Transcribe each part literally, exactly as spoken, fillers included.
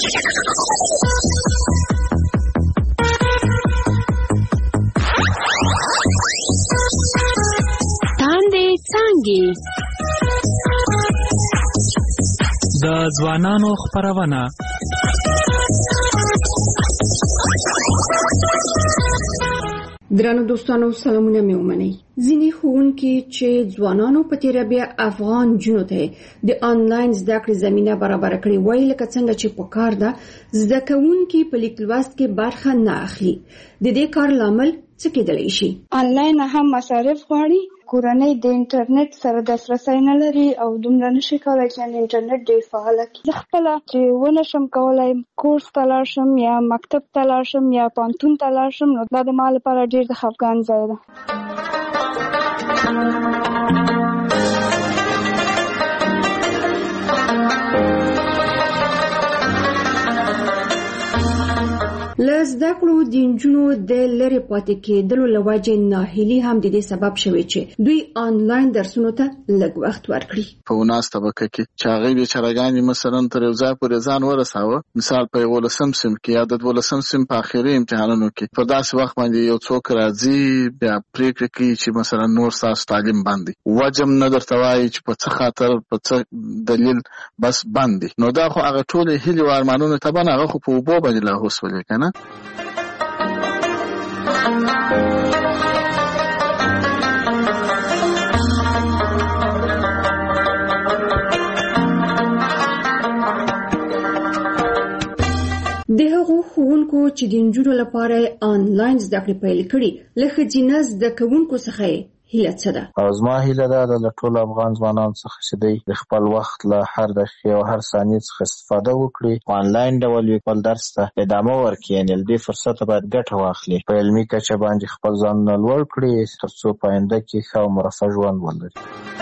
تاندې څانګې د ځوانانو خپرونه. درنو دوستانو سلامونه مې ومنئ. ځینې ښوونکي چې ځوانانو په تیره بیا افغان جنو ته د آنلاین زده کړې زمینه برابر کړې وای، لکه څنګه چې په کار ده زده کوونکي په لیک لوست کې برخه نه اخلي. د دې کار لامل څه کېدلی شي؟ آنلاین هم مصارف غواړي. کورنۍ د انټرنیټ سره دسترسی نه لري او دومره نشي کولی چې انټرنیټ ډېر فعاله کړي. زه خپله چې ونه شم کولی کورس ته لاړ شم یا مکتب ته لاړ شم یا پوهنتون ته لاړ شم، نو دا د ما لپاره ډېر د خفګان ځای ده. له زده کړو د نجونو د لرې پاتې کېدلو له وجې ناهیلي هم د دې سبب شوی چې دوی آنلاین درسونو ته لږ وخت ورکړي. په وناس طبقه کې چې هغوی بیچارهګانې مثلا تر یو ځای پورې ځان ورساوه، مثال په یولسم صنف کې یا د دولسم صنف په آخري امتحانونو کې په داسې وخت باندې یو څوک راځي بیا پرېکړه کوي چې مثلا نور ستاسو تعلیم بند دی، وجه هم نه درته وایي چې په څه خاطر په څه دلیل بس بند دی. نو دا خو هغه ټولې هیلې او ارمانونو طبعا هغه خو په اوبو باندې لاهوس ولې که نه. د هغو ښوونکو چې د نجونو لپاره آنلاین زده کړې پیل کړي له ښځینه زده کوونکو څخه هیله څه ده؟ او زما هیله دا ده له ټولو افغان ځوانانو څخه چې دوی د خپل وخت له هر دقیقې او هر ثانیې څخه استفاده وکړي، په آنلاین ډول یې خپل درس ته ادامه ورکړي، یعنې له دې فرصته باید ګټه واخلي، په علمي کچه باندې خپل ځانونه لوړ کړي تر څو په آینده کې ښه او مرفه ژوند ولري.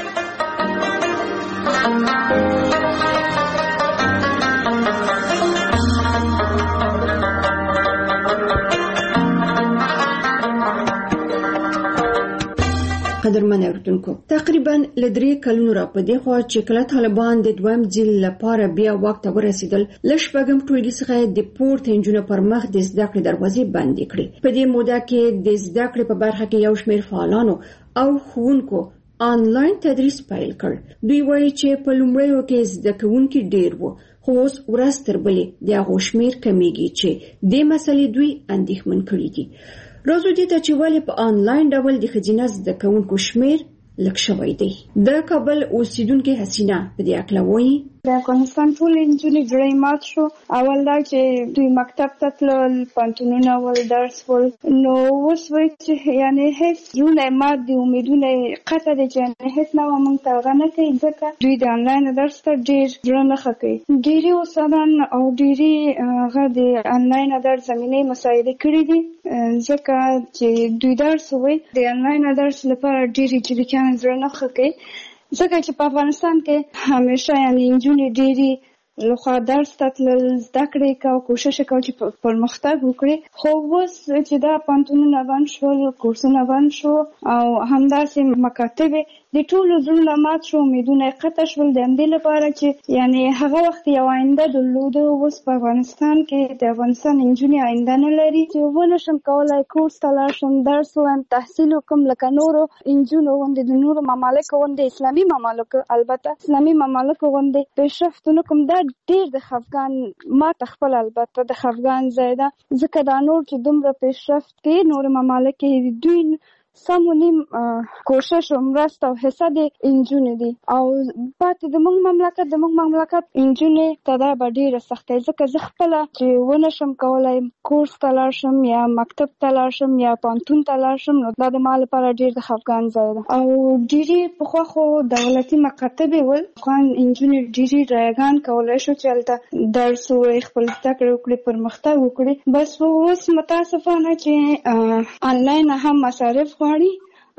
قدرمن اوریدونکو، تقریبا له درې کلونو را په دې خوا چې کله طالبان د دویم ځل لپاره بیا واک ته ورسېدل، له شپږم ټولګي څخه د پورته نجونو پر مخ د زده کړې دروازې بندې کړې. په دې موده کې د زده کړې په برخه کې یو شمېر فعالانو او ښوونکو آنلاین تدریس پیل کړ. دوی وایي چې په لومړیو کې زده کوونکي ډېر وو، خو اوس ورځ تر بلې د هغو شمېر کمیږي چې دې مسلې دوی اندېښمن کړي دي. راځو دې ته چې ولې په آنلاین ډول د ښځینه زده کوونکو شمېر لږ شوی دی. د کابل اوسیدونکې حسینه په دې اړه وایي: د افغانستان ټولې نجونې زړه مات شو. اول دا چې دوی مکتب ته تلل، پوهنتونونه ول، درس ول، نو اوس وایي چې یعنې هېڅ زړونه یې مات دي، امیدونه یې قطع دی چې یعنې هېڅ نوعه موږ ته هغه نه کوي، ځکه دوی د آنلاین درس ته ډېر زړه نه ښه کوي. ډېرې استادان او ډېرې هغه د آنلاین درس زمینې مساعدې کړي دي، ځکه چې دوی درس وایي د آنلاین درس لپاره ډېرې جریکیان زړه نه ښه کوي، ځکه چې په افغانستان کې همیشه یعنې نجونې ډېرې لخوا درس ته تلل، زده کړې کوه، کوشش یې کوه چې پرمختګ وکړي. خو اوس چې دا پوهنتونونه بند شول، کورسونه بند شو او همداسې مکاتب د ټولو زړونه مات شو، امیدونه یې قطع شول د همدې لپاره چې یعنې هغه وخت یو آینده درلوده، اوس په افغانستان کې د افغانستان نجونې آینده نه لري. چې ونه شم کولی کورس ته لاړ شم، درس ووایم، تحصیل وکړم لکه نورو نجونو غوندې، د نورو ممالکو غوندې، اسلامي ممالکو البته اسلامي ممالکو غوندې پیشرفت ونه کړم. دا ډېر د خفګان، ما ته خپل البته د خفګان ځای ده، ځکه دا نور چې دومره پیشرفت کوي نور ممالک کې دوی سم و نیم کوشش او مرسته او حصه د نجونې دي، او پاتې د موږ مملکت د موږ مملکت نجونې ته دا به ډېره سخته وي. ځکه زه خپله چې ونه شم کولی کورس ته لاړ شم یا مکتب ته لاړ شم یا پوهنتون ته لاړ شم، نو دا د ما لپاره ډېر د خفګان ځای ده. او ډېرې پخوا خو دولتي مکاتب یې ول، افغان نجونې ډېرې رایګان کولی شو چې هلته درس ووایي، خپل زده کړې وکړي، پرمختګ وکړي. بس اوس متاسفانه چې آنلاین هم مصارف غواړي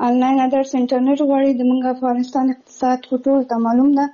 انلاین درس انټرنیټ غواړي. د موږ افغانستان اقتصاد خو ټول ته معلوم ده،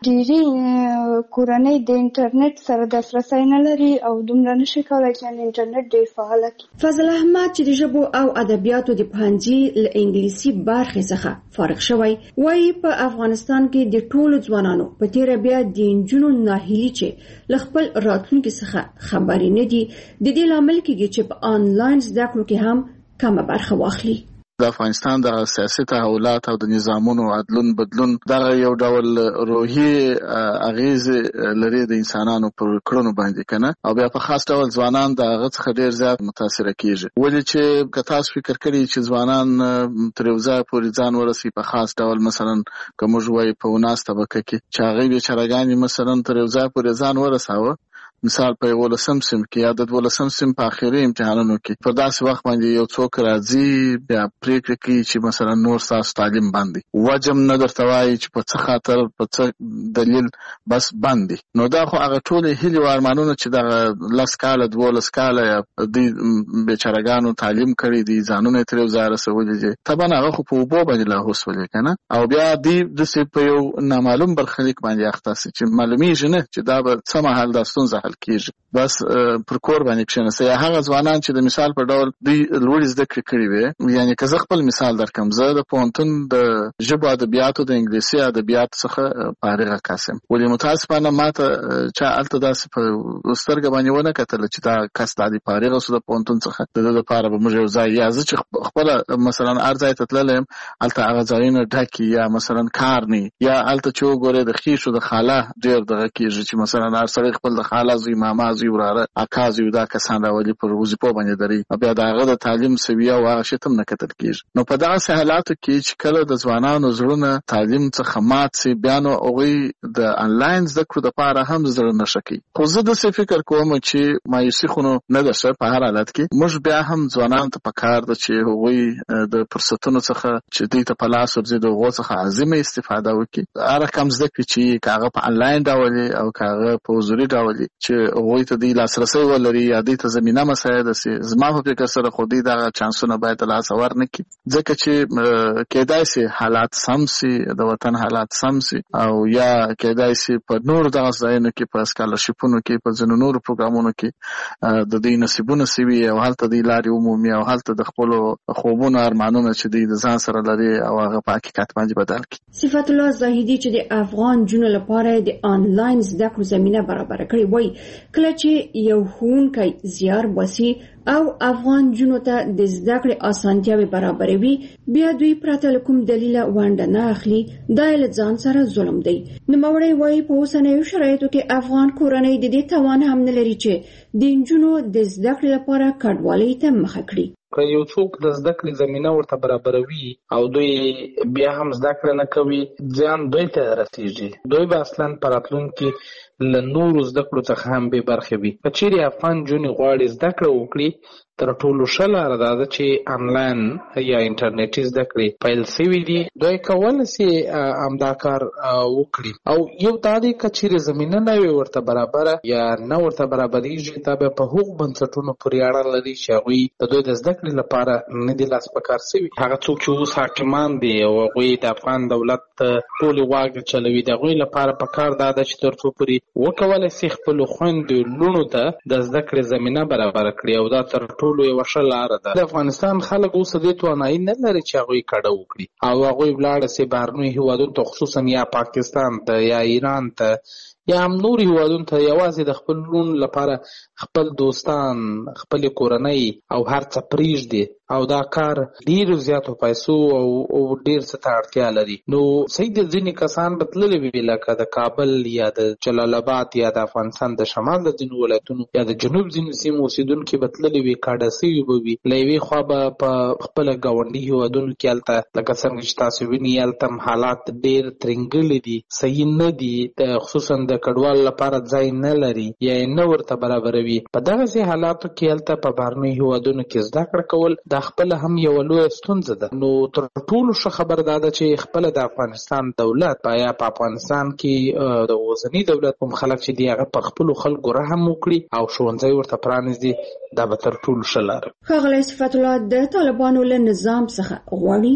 ډېری کورنۍ د انټرنیټ سره دسترسی نه لري او دومره نشي کولی چې انټرنیټ ډېر فعال کړي. فضل احمد چې د ژبو او ادبیاتو د پوهنځي له انګلیسي برخې څخه فارغ شوی وایي په افغانستان کې د ټولو ځوانانو په تیره بیا د نجونو ناهیلي چې له خپل راتلونکي څخه خبرې نه دي د دې لامل کېږي چې په انلاین زده کړو کې هم کمه برخه واخلي. د افغانستان د سیاسي تحولات او د نظامونو عدلون بدلون دغه یو ډول روحي اغیز لري د انسانانو پر کړنو باندې کنه، او بیا په خاص ډول ځوانان د هغه څخه ډیر زیات متاثر کیږي. ولې چې که تاسو فکر کړئ چې ځوانان تر یو ځای پورې ځان ورسي په خاص ډول، مثلا که موږ وایو په وناس طبقه کې چې هغه بیچارهګانې مثلا تر یو ځای پورې ځان ورساوه، مثال په یولسم سیم کې یا د دولسم سیم په اخري امتحانونو کې په داسې وخت باندې یو څوک راځي بیا پریکړه کوي چې مثلا نور تاسو تعلیم باندې وجم نه درته وایي چې په څه خاطر په څه دلیل بس باندې. نو دا خو هغه ټول هیلې او ارمانونه چې د لاس کاله دولس کاله یا د بیچارهګانو تعلیم کړي دي ځانونه تر یو ځای رسولي دي، طبعا هغه خو په اوبو باندې لا هوسولې کنه، او بیا دې د په یو نامعلوم برخلیک باندې اخته سي چې معلومیږي نه چې دا به څه مهال د ستونزه کیږي. بس پر کور باندې کښینسته یا هغه ځوانان چې د مثال په ډول دوی لوړې زده کړې کړې وي. یعنی که زه خپل مثال درکم، زه د پوهنتون د ژبو ادبیاتو د انګلیسي ادبیاتو څخه فارغه کاسم، ولې متاسفانه ماته چا هلته داسې په سترګه باندې ونه کتله چې دا کس دا د فارغه سو د پوهنتون څخه د ده دپاره به موږ یو ځای یا زه چې خپله مثلا هر ځای ته تللی یم هلته هغه ځایونه ډکي یا مثلا کار نه یا هلته چې وګورې د خیشو د خاله ډېر دغه کېږي چې مثلا هر سړی خپل د خاله زوی ماما زوی وراره اکا زوی دا کسان راولي پر وظیفو باندې دري، بیا د هغه د تعلیم سویه او هغه شی ته نه کتل کېږي. نو په دغسې حالاتو کې چې کله د ځوانانو زړونه تعلیم څخه مات سي، بیا نو هغوی د انلاین زده کړو دپاره هم زړه نښه کوي. خو زه داسې فکر کوم چې مایوسي خو نو نه ده ښه په هر حالت کې. موږ بیا هم ځوانانو ته پکار ده چې هغوی د فرصتونو څخه چې دوی ته په لاس ورځي د هغو څخه عظیمه استفاده وکړي. هر رقم زده کړي چې که هغه په انلاین ډول او که هغه په حضوري ډول چې هغوی ته دوی لاسرسی ولري یا دوی ته زمینه مساعده سي. زما په فکر سره خو دوی دغه چانسونه باید له لاسه ورنکړي، ځکه چې کېدای سي حالات سم سي، د وطن حالات سم سي، او یا کېدای سي په نورو دغه ځایونو کې په سکالرشیپونو کې په ځینو نورو پروګرامونو کې د دوی نصیبونه سوي او هلته دوی لارې ومومي او هلته د خپلو خوبونو ارمانونه چې دوی د ځان سره لري او هغه په حقیقت باندې بدل کړي. صفت الله زاهدي چې د افغان جنو لپاره د آنلاین زده کړو زمینه برابر کړې وایي کله چې یو ښوونکی زیار باسي او افغان جنو ته د زده کړې اسانتیاوې برابروي، بیا دوی پرته له کوم دلیله ونډه نه اخلي، دا یې له ځان سره ظلم دی. نوموړی وایي په اوسنیو شرایطو کې افغان کورنۍ د دې توان هم نه لري چې د نجونو د زده کړې لپاره کډوالۍ ته مخه کړي. که یو څوک د زده کړې زمینه ورته برابروي او دوی بیا هم زده کړه نه کوي، ځان دوی ته رسیږي. دوی به اصلا په راتلونکي له نورو زده کړو څخه هم بې برخې وي. که چیرې افغان نجونې غواړي زده کړه وکړي، تر ټولو ښه لاره دا ده چې انلاین یا انټرنیټي زده کړې پیل سوي دي، دوی کولی سي همدا کار وکړي. او یو دا دی که چیرې زمینه نه وي ورته برابره یا نه ورته برابریږي، دا به په هغو بنسټونو پورې اړه لري چې هغوی د دوی د زده کړې لپاره نه دي لاس په کار سوي. هغه څوک چې اوس حاکمان دي او هغوی د افغان دولت ټولې واګې چلوي، د هغوی لپاره په کار دا ده چې تر څو پورې وکولی سي خپلو خویندو لوڼو ته د زده کړې زمینه برابره کړي، او دا تر ټولو یوه ښه لاره ده. د افغانستان خلک اوس دې توانایي نه لري چې هغوی کډه وکړي او هغوی ولاړه سي بهرنیو هېوادونو ته، خصوصا یا پاکستان ته یا ایران ته یا هم نور هېوادونو ته، یوازې د خپل لون لپاره خپل دوستان، خپلې کورنۍ او هر څه پرېږدي، او دا کار ډېرو زیاتو پیسو او ډېر څه ته اړتیا لري. نو صحیح د ځینې کسان به تللي وي لکه د کابل یا د جلال آباد یا د افغانستان د شمال د ځینو ولایتونو یا د جنوب ځینو سیمو اوسېدونکي به تللي وي، کاډه سوي به وي. له یوې خوا به په خپله ګاونډي هېوادونو کې هلته لکه څنګه چې تاسو ویني هلته هم حالات ډېر ترینګلي دي، صحیح نه دي، خصوصا د کډوالو لپاره ځای نه لري یا یې نه ورته برابروي. په دغسې حالاتو کې هلته په بهرنیو هېوادونو کې زده کړه کول دا خپله هم یوه لویه ستونزه ده. نو تر ټولو ښه خبر دا ده چې خپله د افغانستان دولت یا په افغانستان کې د اوسني دولت کوم خلک چې دي هغه په خپلو خلکو رحم وکړي او ښوونځی ورته پرانږدي، دا به تر ټولو ښه لاره. ښاغلی صفت الله د طالبانو له نظام څخه غواړي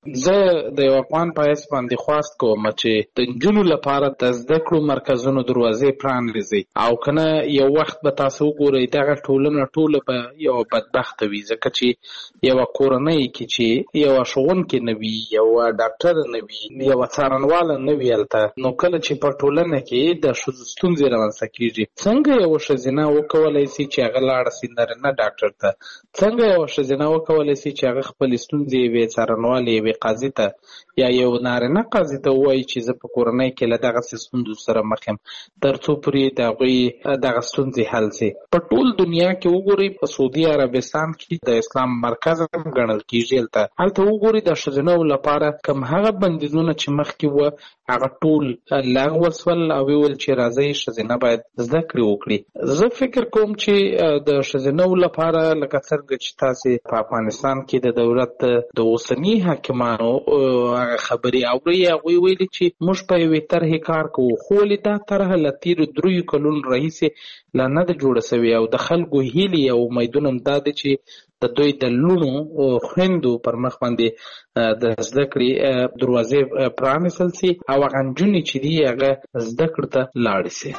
زه د یو افغان په حیث باندې خواست کوم چې د نجونو لپاره د زده کړو مرکزونو دروازې پرانیزي او کنه یو وخت به تاسو وګورئ دغه ټولنه ټوله به یو بدبخته وي ځکه چې یو کورنۍ کې چې یو ښوونکی نه وي یو ډاکټر نه وي یو څارنواله نه وي هلته نو کله چې په ټولنه کې د ښځو ستونزې رامنځته کېږي څنګه یوه ښځینه وکولی سي چې هغه لاړه سي نارینه ډاکټر ته څنګه یوه ښځینه وکولی سي چې هغه خپلې ستونزې یوې څارنوالې یوې قاضي ته یا یو نارینه قاضي ته ووایي چې زه په کورنۍ کې له دغسې ستونزو سره مخ یم تر څو پورې د هغوی دغه ستونزې حل سي. په ټول دنیا کې وګورئ په سعودي عربستان کې د اسلام مرکز هم ګڼل کېږي هلته هلته وګورئ د ښځینو لپاره کوم هغه بندیزونه چې مخکې وه هغه ټول لغوه سول او ویل چې راځئ ښځینه باید زده کړې وکړي. زه فکر کوم چې د ښځینو لپاره لکه څرنګه چې تاسې په افغانستان کې د دولت د اوسني حاکمانو هغه خبرې اورئ هغوی ویلي چې موږ په یوې طرحې کار کوو خو ولې دا طرحه له تېرو دریو کلونو راهیسې لا نه ده جوړه سوې او د خلکو هیلې او امیدونه هم دا دی چې د دوی د لوڼو خویندو پر مخ باندې د زده کړې دروازې پرانیستل سي او هغه نجونې چې دي هغه زده کړې ته لاړې سي.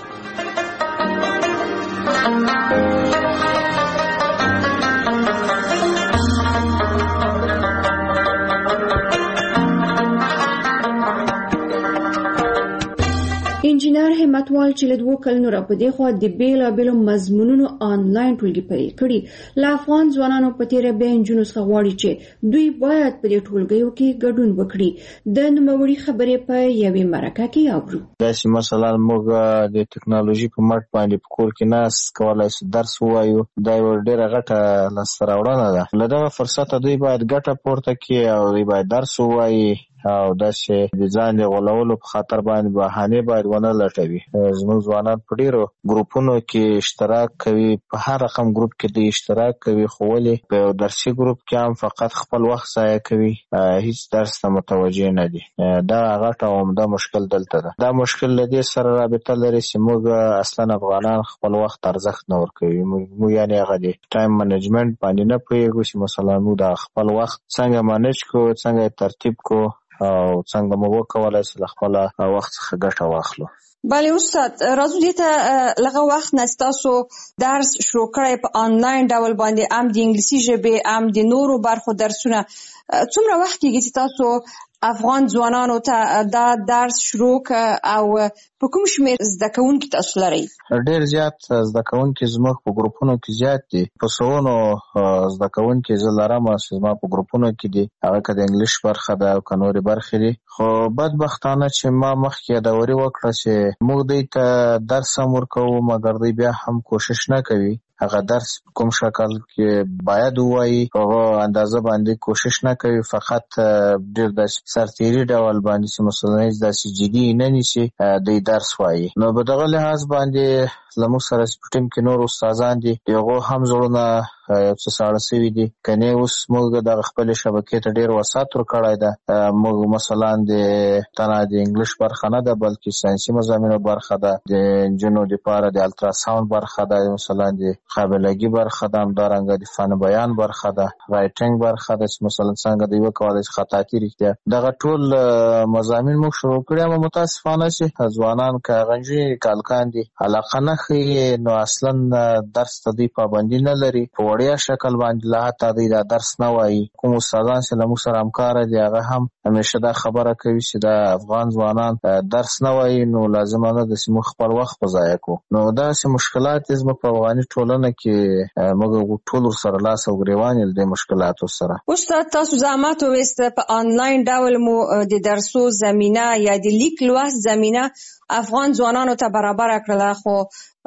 انجینر همتوال چې له دوو کلونو راپدې خوا د بېلابېلو مضمونونو آنلاین ټولګي پیل کړي له افغان ځوانانو په تېره بیا نجونو څخه غواړي چې دوی باید په دې ټولګیو کې ګډون وکړي. د نوموړي خبرې په یوې مرکه کې اورو. داسې مثلا موږ د ټکنالوژي په مټ باندې په کور کې ناست کولای شو درس ووایو دا یوه ډېره غټه لاسته راوړنه ده. له دغه فرصته دوی باید ګټه پورته کړي او دوی باید درس ووایي او داسې د ځان د غولولو په خاطر باندې بهانې باید ونه لټوي. زموږ ځوانان په ډېرو ګروپونو کې اشتراک کوي په هر رقم ګروپ کې دوی اشتراک کوي خو ولې په یو درسي ګروپ کې هم فقط خپل وخت ضایع کوي هیڅ درس ته متوجه نه دي. دا غټ او عمده مشکل دلته ده. دا مشکل له دې سره رابطه لري چې موږ اصلا افغانان خپل وخت ارزښت نه ورکوي. موږ یعنې هغه د ټایم منیجمنټ باندې نه پوهېږو چې مثلا موږ د خپل وخت څنګه منیج کړو څنګه یې ترتیب کړو او څنګه مو وکولای شو خپل وخت څخه ګټه واخلو. بله استاد راځو دې ته لږه وخت نه ستاسو درس شروع کړی په آنلاین ډول باندې هم د انګلیسي ژبې هم د نورو برخو درسونه څومره وخت کېږي چې تاسو افغان ځوانانو ته دا درس شروع او په کوم شمېر زده کوونکي تاسو لرئ؟ ډېر زیات زده کوونکي زموږ په ګروپونو کې زیات دي. په سوونو زده کوونکي زه لرم چې زما په ګروپونو کې دي هغه که د انګلیش برخه ده او که نورې برخې دي. خو بدبختانه چې ما مخکې یادوري وکړه چې موږ دوی ته درس هم ورکوو مګر دوی بیا هم کوشش نه کوي هغه درس کوم شکل کې باید ووایي هغه اندازه باندې کوشش نه کوي فقط ډېر داسې سرتېري ډول باندې چې مثلا داسې جدي نه نیسي دوی درس وایي. نو په دغه لحاظ باندې له موږ سره په ټیم کې نور استادان دي د هغو هم زړونه یو څه ساړه سوي دي کنې اوس موږ دغه خپلې شبکې ته ډېر وسعت ورکړی ده. موږ مثلا د تنه د انګلیش برخه نه ده بلکې ساینسي مضامینو برخه ده د نجونو دپاره د الټراساونډ برخه ده مثلا د قابلګي برخه ده همدارنګه د فن بیان برخه ده رایټینګ برخه ده چې مثلا څنګه دوی وکولی شي خطاطي رښتیا دغه ټول مضامین موږ شروع کړي اما متاسفانه چې ځوانان که هغه نجونې که هلکان دي علاقه نه ښیي نو اصلا درس ته دوی پابندي نه لري په وړیا شکل باندې لا حتی دوی دا درس نه وایي. کوم استادان چې له موږ سره همکاره دي هغه هم همیشه دا خبره کوي چې دا افغان ځوانان درس نه وایي نو لازمه نه ده چې موږ خپل وخت په ضایع کړو. نو داسې مشکلات یې زموږ په افغاني ټولنه کې موږ ټول ورسره لاس او ګرېوان یو د مشکلاتو سره. استاد تاسو زحمت وویسته په آنلاین ډول مو د درسو زمینه یا د لیک لوست زمینه افغان ځوانانو ته برابر کړله خو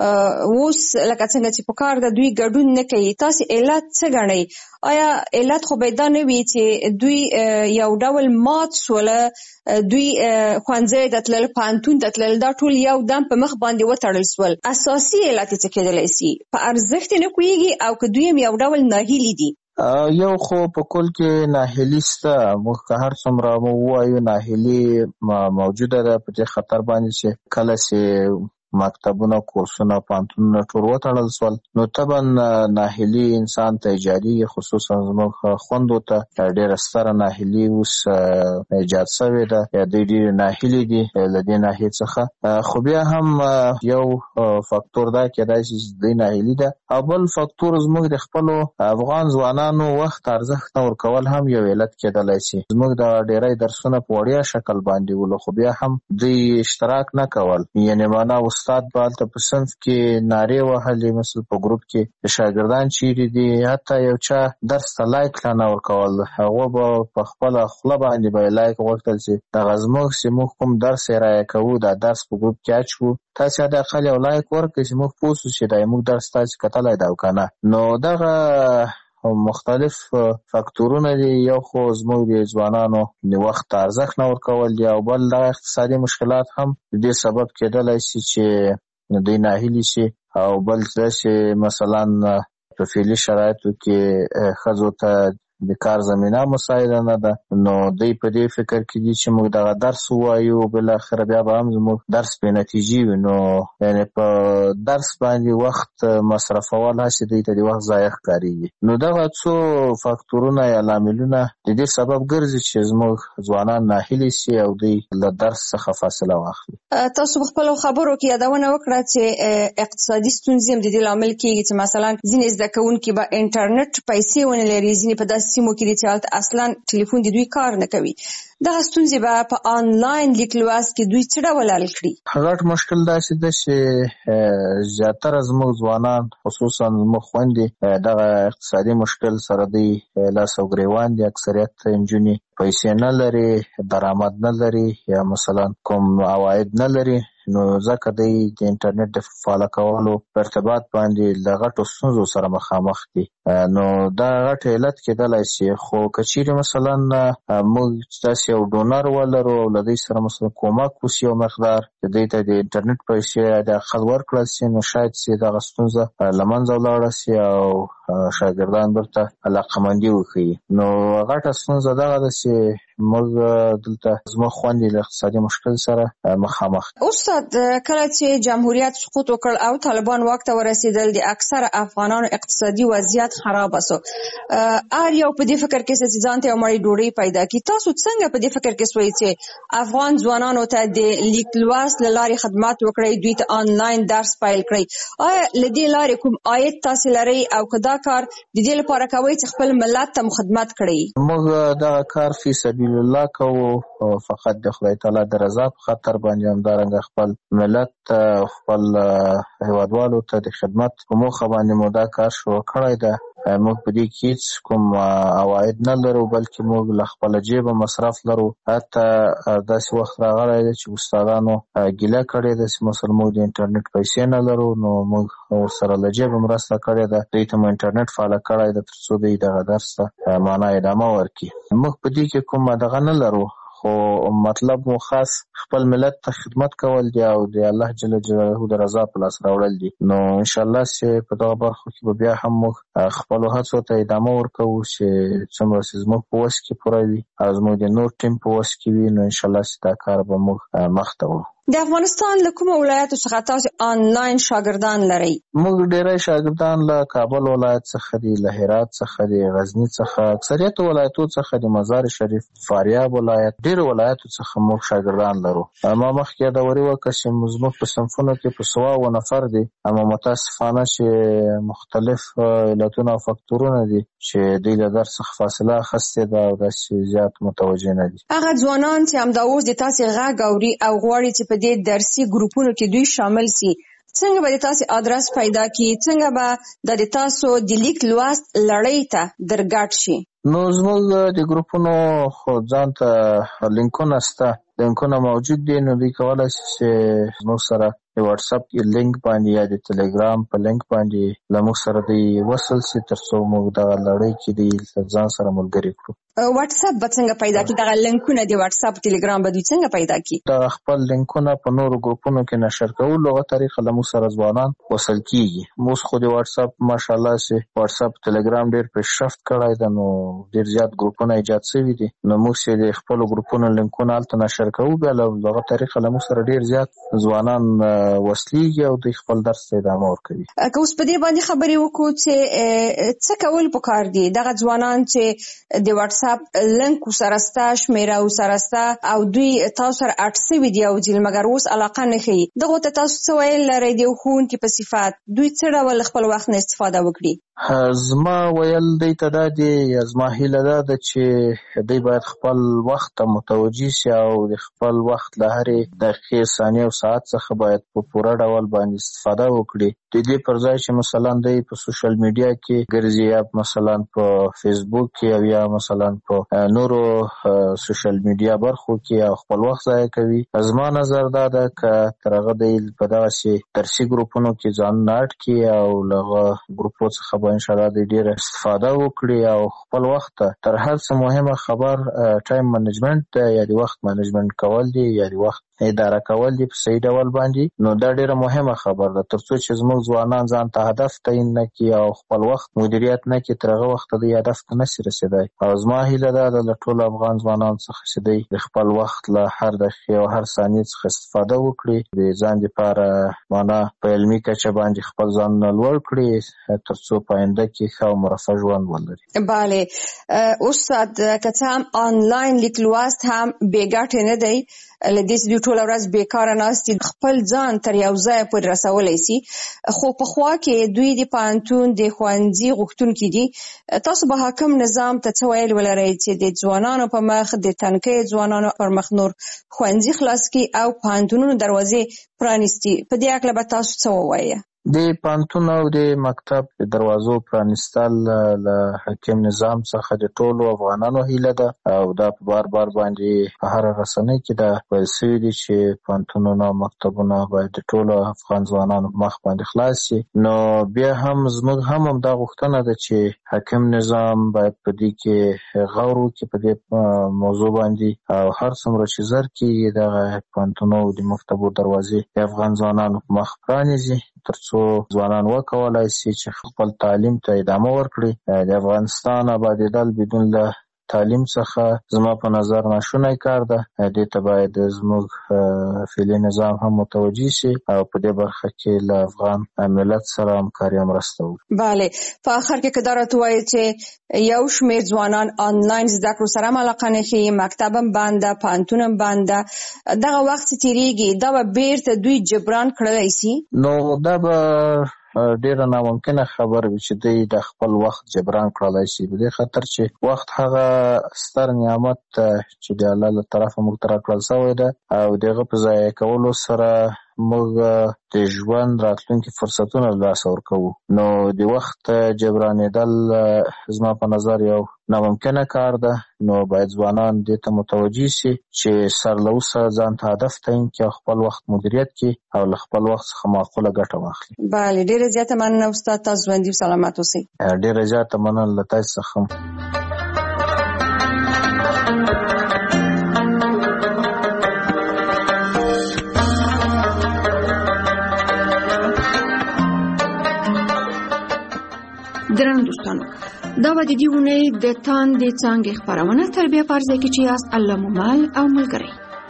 اوس لکه څنګه چې په کار د دوی ګډون نه کوي تاسو علت څه ګڼئ؟ آیا علت خو به دا نه وي چې دوی یو ډول مات سوله دوی ښوونځي ته تلل پوهنتون ته تلل دا ټول یو دم په مخ باندې وتړل سول اساسي علت یې څه کېدلی سي؟ په ارزښت نه پوهېږي او که دوی هم یو ډول ناهیلي دي؟ یو خو په کل کې ناهیلي سته موږ که هر څومره مو ووایو ناهیلي موجوده ده په دې خطر باندې چې کله چې مکتبونه کورسونه پانتونونه ټول وتړل سول نو طبعا ناهیلي انسان ته ایجادي خصوصا زموږ خوندو ته ډېره ستره ناهیلي اوس ایجاد شوې ده یا دوی ډېرې ناهیلې دي له دې ناحیې څخه خو بیا هم یو فاکتور دا کېدای شي چې دوی ناهیلي ده او بل فاکتور زموږ د خپلو افغان ځوانانو وخت ارزښت نه ورکول هم یو علت کېدلی شي زموږ د ډېری درسونه په وړیا شکل باندې ولو خو بیا هم دوی اشتراک نه کول یعنې معنا استاد به هلته په صنف کې نارې وهلې مثل په ګروپ کې شاګردان چیرې دي حتی یو چا درس ته لایک لا نه ورکول هغه به په خپله خوله باندې به یې لایک غوښتل چې دغه زموږ چې موږ کوم درس یې رایه کوو دا درس په ګروپ کې اچوو تاسې حداقل یو لایک ورکړئ چې موږ پوه شو چې دا موږ درس تاسې کتلی ده او که نه نو دغه مختلف فاکتورونه دي یو خو زموږ د ځوانانو د وخت ارزښت نه ورکول دي او بل دغه اقتصادي مشکلات هم د دې سبب کېدلی شي چې دوی ناهیلي شي او بل دا چې مثلا په فعلي شرایطو کې ښځو ته د کار زمینه مساعده نه ده نو دوی په دې فکر کې دي چې موږ دغه درس ووایو بالاخره بیا به هم زموږ درس بې نتیجې وي نو یعنې په درس باندې وخت مصرفول هسې دوی ته د وخت ضایع ښکارېږي نو دغه څو فاکتورونه یا لاملونه د دې سبب ګرځي چې زموږ ځوانان ناهیلي سي او دوی له درس څخه فاصله واخلي. تاسو په خپلو خبرو کې یادونه وکړه چې اقتصادي ستونزې هم د دې لامل کېږي چې مثلا ځینې زده کوونکي به انټرنټ پیسې ونه لري ځینې په داسې سیمو کې دي چې هلته اصلا ټلیفون د دوی کار نه کوي دغه ستونزې به په آنلاین لیک لوست کې دوی څه ډول حل کړي؟ غټ مشکل داسې ده چې زیاتره زموږ ځوانان خصوصا زموږ خویندې دغه اقتصادي مشکل سره دوی لاس او ګریوان دي اکثریت نجونې پیسې نه لري درآمد نه لري یا مثلا کوم عواید نه لري نو ځکه دوی د انټرنیټ د فعاله کولو په ارتباط باندې له غټو ستونزو سره مخامخ دي نو دا غټ علت کېدلی شي خو که چیرې مثلا موږ داسې یو ډونر ولرو او له دوی سره مثلا کومک وشي یو مقدار د دوی ته د انټرنیټ پیسې د اخذ ورکړل شي نو شاید چې دغه ستونزه له منځه ولاړه شي او شاګردان بیرته علاقمندي وښیي نو غټه ستونزه دغه ده چې موږ دلته زموږ خویندې له اقتصادي مشکل سره مخامخ. استاد کله چې جمهوریت سقوط وکړ او طالبان واک ته ورسېدل د اکثره افغانانو اقتصادي وضعیت خراب شو هر یو په دې فکر کې چې ځان ته یو مړۍ ډوډۍ پیدا کړي تاسو څنګه په دې فکر کې سوئ چې افغان ځوانانو ته د لیک لوست له لارې خدمات وکړئ دوی ته آنلاین درس پیل کړئ آیا له دې لارې کوم عاید تاسو لرئ او که دا کار د دې لپاره کوئ چې خپل ملت ته خدمت کړئ؟ موږ دغه کار فی سبیل الله کوو فقط د خدای تعالی د رضا په خاطر باندې همدارنګه خپل ملت خپل هیوادوالو ته د خدمت په موخه باندې مو دا کار شروع کړی ده موږ په دې کې هیڅ کوم عواید نه لرو بلکې موږ له خپله جیبه مصرف لرو حتی داسې وخت راغلی دی چې استادانو ګیله کړې ده چې مثلا موږ د انټرنیټ پیسې نه لرو نو موږ ورسره له جیبه مرسته کړې ده دوی ته مو انټرنیټ فعاله کړی ده تر څو دوی دغه درس ته معنا ادامه ورکړي موږ په دې کې کوم دغه نه لرو خو مطلب مو خاص خپل ملت ته خدمت کول دی او د الله جل جلاله د رضا په لاس راوړل دي نو ان شاء الله چې په دغه برخو کې به بیا هم موږ خپل هڅو ته ادامه ورکوو چې څومره چې زموږ په وس کې پوره وي او زموږ د نور ټیم په وس کې وي نو ان شاء الله چې دا کار به موږ مخته وړو. د افغانستان له کومو ولایتو څخه تاسو آنلاین شاګردان لرئ؟ موږ ډېری شاګردان له کابل ولایت څخه دي له هرات څخه دي غزني څخه اکثریت ولایتو څخه د مزار شریف فاریاب ولایت ډېرو ولایتو څخه موږ شاګردان لرو. ما مخکې یادوري وکړه چې زموږ په صنفونو کې په سوه اوه نفر دي اما متاسفانه چې مختلف علتونه او فکتورونه دي چې دوی له درس څخه فاصله اخیستې ده او داسې زیات متوجه نه دي. هغه ځوانان چې همدا اوس د تاسې غږ اوري او غواړي چې په دې درسي ګروپونو کې دوی شامل سي څنګه به د تاسو آدرس پیدا کړي څنګه به د تاسو د لیک لوست لړۍ ته درګډ شي؟ نو زموږ د ګروپونو خو ځان ته لینکونه شته لینکونه موجود دي نو دوی کولی شي چې زموږ سره د واتس اپ لینک باندې یا د ټلګرام په لینک باندې له موږ سره دوی وصل شي تر څو موږ دغه لړۍ کې دوی ځان سره ملګري کړو. واتس اپ به څنګه پیدا کړي دغه لینکونه د واتس اپ ټلګرام به دوی څنګه پیدا کړي؟ دغه خپل لینکونه په نورو ګروپونو کې نشر کولو هغه طریقه له موږ سره ځوانان وصل کېږي. موږ خو د واتس اپ ماشاءالله چې واتس اپ ټلګرام ډېر پیشرفت کړی ده نو ډېر زیات ګروپونه ایجاد شوي دي نو موږ چې د خپلو ګروپونو لینکونه هلته نشر کوو بیا له دغه طریقه له موږ سره ډېر زیات ځوانان وسلیږي او دوی خپل درس ته ادامه ورکوي. که اوس په دې باندې خبرې وکړو چې څه کول پکار دي دغه ځوانان چې د واتس اپ لینک سره ستا شمیره سره ستا او دوی تاسو سره اټ سوي دي او جل مګر اوس علاقه نه ښیي دغه ته تاسو څه ویل لرئ د ښوونکي په صفات دوی څه ډول خپل وخت نه استفاده وکړي؟ زما ویل دی ته دا دی یا زما هیله دا ده چې دوی باید خپل وخت ته متوجي شي او د خپل وخت له هرې دقیقې ثانیې او ساعت څخه باید په پوره ډول باندې استفاده وکړي. د دې پر ځای چې مثلا دوی په سوشل میډیا کې ګرځي یا مثلا په فیسبوک کې او یا مثلا په نورو سوشل میډیا برخو کې او خپل وخت ضایع کوي. زما نظر دا ده که تر هغه دوی په دغسې درسي ګروپونو کې ځانونه اډ کړي او له هغه ګروپو څخه به انشاءالله دوی ډېره استفاده وکړي او خپل وخت ته تر هر څه مهمه خبر ټایم منیجمنت دی یا د وخت منیجمنت کول دي یا د وخت اداره کول دي په صحیح ډول باندې. نو دا ډېره مهمه خبر ده تر څو چې زموږ ځوانان ځان ته هدف تعیین نه کړي او خپل وخت مدیریت نه کړي تر هغه وخته دوی هدف ته نشي رسېدی. او زما هیله دا ده له ټولو افغان ځوانانو څخه چې دوی د خپل وخت له هر دقیقې او هر ثانیې څخه استفاده وکړي د ځان دپاره معنا په علمي کچه باندې خپل ځانونه لوړ کړي تر څو په آینده کې ښه او مرفه ژوند ولري. بله استاد که څه هم آنلاین لیک لوست هم بې ګټې نه دی له دې چې دوی ټوله ورځ بېکاره ناست دي خپل ځان تر یو ځایه پورې رسولی سي خو پخوا کې دوی د پوهنتون د ښوونځي غوښتونکي دي. تاسو به حاکم نظام ته څه ویل ولرئ چې د ځوانانو په مخ د تنکۍ ځوانانو پر مخ نور ښوونځي خلاص کړي او پوهنتونونو دروازې پرانیستي په دې هکله به تاسو څه ووایه؟ د پوهنتون او د مکتب د دروازو پرانیستل له حاکم نظام څخه د ټولو افغانانو هیله ده او دا په بار بار باندې په هره رسنۍ کې دا ویل سوي دي چې پوهنتونونه او مکتبونه باید د ټولو افغان ځوانانو مخ باندې خلاص شي. نو بیا هم زموږ هم همدا غوښتنه ده چې حاکم نظام باید په دې کې غور وکړي په دې موضوع باندې او هر څومره چې زر کېږي دغه پوهنتونو او د مکتبو دروازې د افغان ځوانانو په مخ پرانیزي تر څو ځوانان وکولای شي چې خپل تعلیم ته ادامه ورکړي. د افغانستان آبادېدل بدون له تعلیم څخه زما په نظر ناشونی کار ده. دې ته باید زموږ فعلي نظام هم متوجي شي او په دې برخه کې له افغان ملت سره همکاري او مرسته وکړي. بله په آخر کې که دا راته ووایې چې یو شمېر ځوانان آنلاین زده کړو سره هم علاقه نه ښیي مکتب هم بند ده پوهنتون هم بند ده دغه وخت چې تېرېږي دا به بېرته دوی جبران کړلی سي؟ نو دا به ډیره ناممکنه خبره وي چې دوی د خپل وخت جبران کړلی شي په دې خاطر چې وخت هغه ستر نعمت چې د الله له طرفه موږ ته راکړل شوی ده او د هغه په ضایع کولو سره موږ د ژوند راتلونکي فرصتونه له لاسه ورکوو. نو د وخت جبرانېدل زما په نظر یو ناممکنه کار ده. نو باید ځوانان دې ته متوجي شي چې سر له اوسه ځان ته هدف تعیین کړي او خپل وخت مدیریت کړي او له خپل وخت څخه معقوله ګټه واخلي. بله ډېره زیاته مننه استاد تاسو ژوندي او سلامت اوسئ. ډېره زیاته مننه له تاسو څخه. درنو دوستانو دا به د دې اونۍ د تاندې څانګې خپرونه تر بیا په ځای کې چې یاست الله مو مل او ملګری.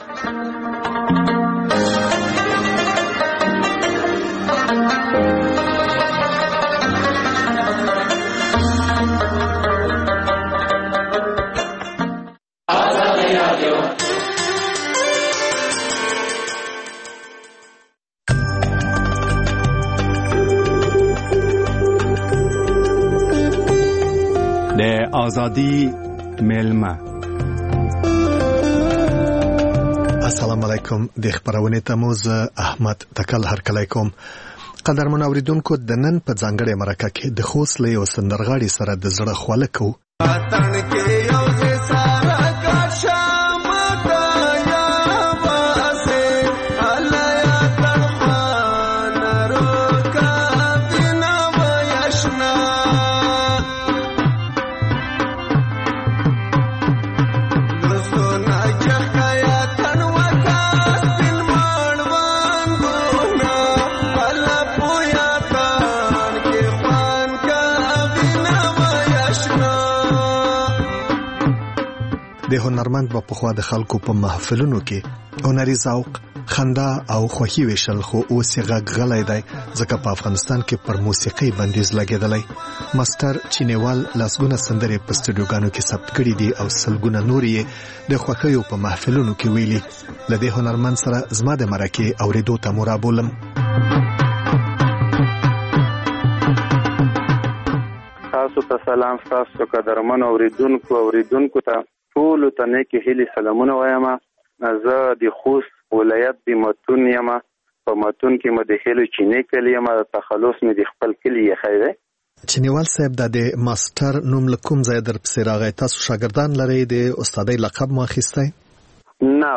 آزادی میلمه السلام علیکم د خبرونه تموز احمد تکل هرکلی کوم. قدرمن اوریدونکو د نن په ځانګړي مرکه کې د خوست له یو سندرغاړي سره د زړه خواله کو د هنرمند په خوا د خلکو په محفلونو کې هنري ذوق خندا او خوښي وشل خو اوس یې غږ غلی دی ځکه په افغانستان کې پر موسیقي بندیز لګېدلی. ماستر چینیوال لسګونه سندرې په سټوډیوګانو کې ثبت کړي دي او سلګونه نور یې د خوښیو په محفلونو کې ویلي. له دې هنرمند سره زما د مرکې اورېدو ته مو رابولم. تاسو ته سلام. تاسو قدرمن اوریدونکو اوریدونکو ته ټول ته نیکی هیلې سلامونه وایم. زه د خوست ولایت د متون یم. په متون کې مې د هیلو چینی کلی یم. تخلص مې د خپل کلی یې خیره. چینیوال صاحب د ماستر نوم له کوم ځای در پسې راغی؟ تاسو شاګردان لرئ؟ د استادۍ لقب مو اخیستی؟ نه،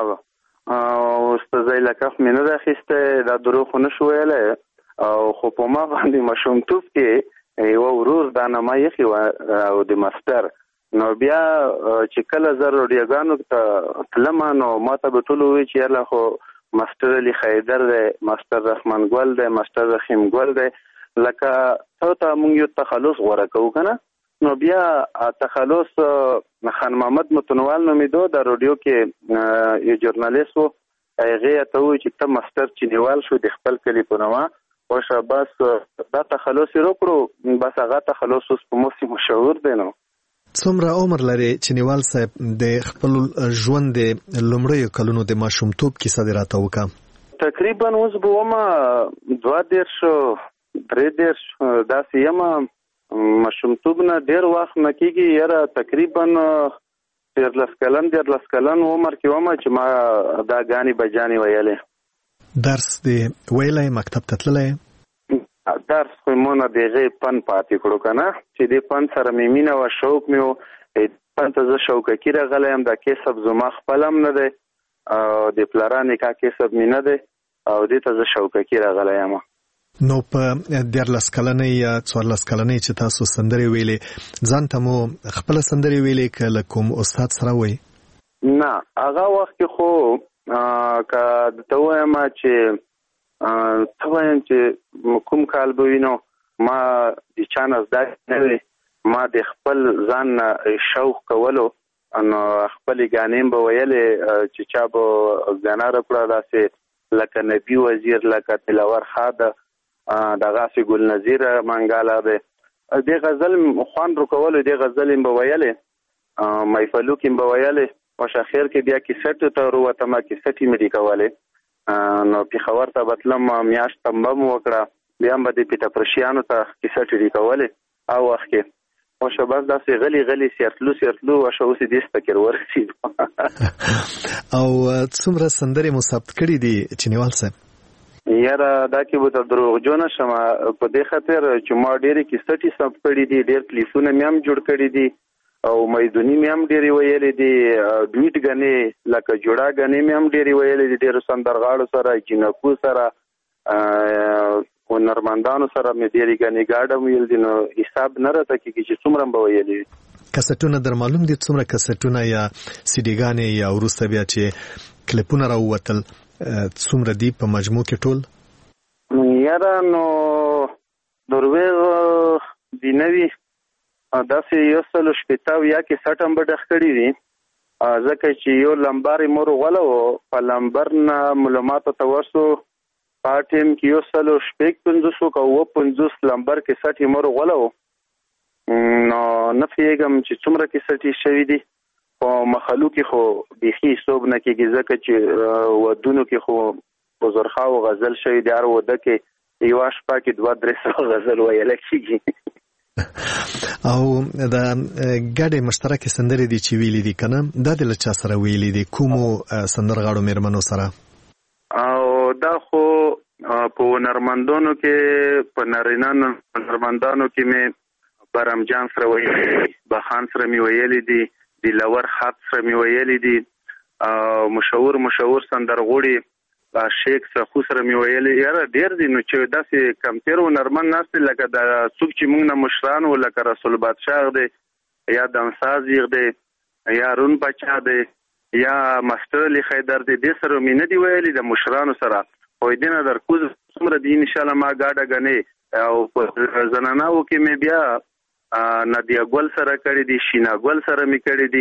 استادۍ لقب مې نه ده اخیستی. دا دروغ خو نه شو ویلی. خو په ما باندې ماشومتوب کې یو ورور دا نامه ایښې وه او د ماستر. نو بیا چې کله زه راډیوګانو ته تلم نو ما ته به ټول ووایي چې یاله خو ماستر علي خیدر دی، ماستر رحمان ګل دی، ماستر رحیم ګل دی. لکه ته ته موږ یو تخلص غوره کوو که نه. نو بیا تخلص خان محمد متنوال نومېدو. د راډیو کې یو جورنالیست و، هغې ته ووایي چې ته ماستر چینیوال شو د خپل کلي په نامه. خوشه بس دا تخلص یې وکړو. بس هغه تخلص اوس په موسم مشهور دی. نو څومره عمر لري چینیوال صاحب؟ د خپل ژوند د لومړیو کلونو د ماشومتوب کیسه دې راته وکړه. تقریبا اوس به ومه دوه دېرش درې دېرش داسې یم. ماشومتوب نه ډېر وخت نه کېږي یاره. تقریبا دیارلس کلن دیارلس کلن عمر کې ومه چې ما دا ګانې بجانې ویلې. درس دې ویلی؟ مکتب ته تللی؟ درس خو مونه د هغې فن پاتې کړو که نه، چې دې فن سره مې مینه وه، شوق مې و. فن ته زه شوقکي راغلی یم. دا کسب زما خپل هم نه دی او د پلاره نکاح کسب مې نه دی او دې ته زه شوقکي راغلی یم. نو په دیارلس کلنۍ یا څوارلس کلنۍ چې تاسو سندرې ویلې، ځان ته مو خپله سندرې ویلې که له کوم استاد سره وی؟ نه، هغه وخت کې خو که ته وایم چې ته وایم چې کوم کال به وي، نو ما د چا نه زده نه وي. ما د خپل ځان شوق کولو نو خپلې ګانې به ویلې چې چا به ګانا راکړه داسې لکه نبي وزیر، لکه تلاور خاده، دغسې ګل نظیر منګاله دی. دې غزل خوند ورکولو، دې غزل یې به ویلې، محفلو کې به ویلې. په اخر کې بیا کیسټو ته وروتم. کیسټ یې مې ډیکولې. نو پېښور ته به تلم، میاشت تمبه مو وکړه. بیا هم به د پیټاپرشیانو ته کیسټ یې ډیکولې او وخت کې. خوشه بس داسې غلی غلی سیرتلو سیرتلو وشه اوس یې دې سپکر ورسېدو. او څومره سندرې مو ثبت کړي دي چینیوال صاحب؟ یاره دا کې به ته دروغجو نه شم په دې خاطر چې ما ډېرې کیسټې ثبت کړي دي، ډېر کلیپونه مې هم جوړ کړي دي او میدوني مې هم ډېرې ویلې دي. ډویټ ګانې لکه جوړه ګانې مې هم ډېرې ویلې دي. ډېرو سندرغاړو سره، جینکو سره، هنرمندانو سره مې ډېرې ګانې ګاډه ویل دي. نو حساب نه راته کېږي چې څومره به ویلې دي. کسټونه در معلوم دي څومره کسټونه یا سیډیګانې یا وروسته بیا چې کلیپونه راووتل څومره دي په مجموع کې ټول؟ یاره نو درویغ دي نه وي، داسې یو سلو شپېته یا کیسټ هم به ډخ کړي دي. ځکه چې یو لمبر یې مور غوله و، په لمبر نه معلوماتو ته ورسو. په ټیم کې یو سلو شپږ پنځوس که اووه پنځوس لمبر کیسټ یې مور غوله و. نو نه پوهېږم چې څومره کیسټ یې شوي دي. په مخلو کې خو بیخي حساب نه کېږي، ځکه چې ودونو کې خو په زرخاو غزل شوي دي. هر واده کې یوه شپه کې دوه درې سوه غزل ویله کېږي. او دا ګډې مشترکې سندرې دي چې ویلې دي که نه، دا د له چا سره ویلې دي؟ کومو سندرغاړو مېرمنو سره؟ او دا خو په هنرمندانو کې، په نارینه هنرمندانو کې مې برام جان سره ویلې دي، بخان سره مې ویلې دي، دلاور خط سره مې ویلې دي، مشهور مشهور سندرغوړي شیخ سخو سره مې ویلې. یاره ډېر دي. نو چې داسې کمپیر هنرمند ناست دي لکه د څوک چې موږ نه مشران وو، لکه رسول بادشاه دی یا دمساز دی یا رون بچا دی یا ماستر علي خیدر دی. دې سره مې نه دي ویلې د مشرانو سره. خو دې نه در کوز څومره دي انشاءالله ما ګاډه ګنې. او په زناناو کې مې بیا نادیه ګل سره کړي دي، شینا ګل سره مې کړي دي،